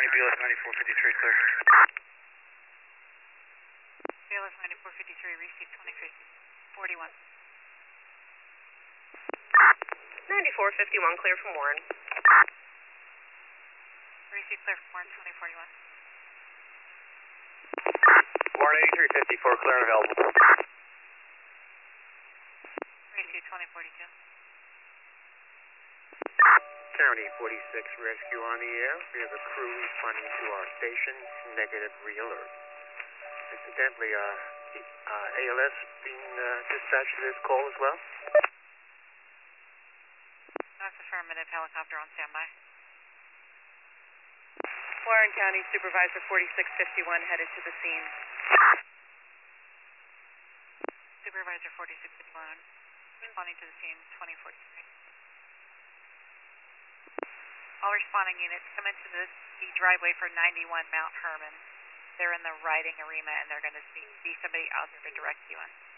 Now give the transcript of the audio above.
County, BLS 9453, clear. BLS 9453, receive 2341. 9451, clear from Warren. Receive clear from Warren, 2041. Warren 8354, clear and available. Receive 2042. County 46 rescue on the air. We have a crew responding to our station. Negative re-alert. Incidentally, ALS being dispatched to this call as well? That's affirmative. Helicopter on standby. Warren County Supervisor 4651 headed to the scene. Supervisor 4651 responding to the scene, 2043. All responding units come into the driveway for 91 Mount Herman. They're in the riding arena and they're going to see somebody out there to direct you in.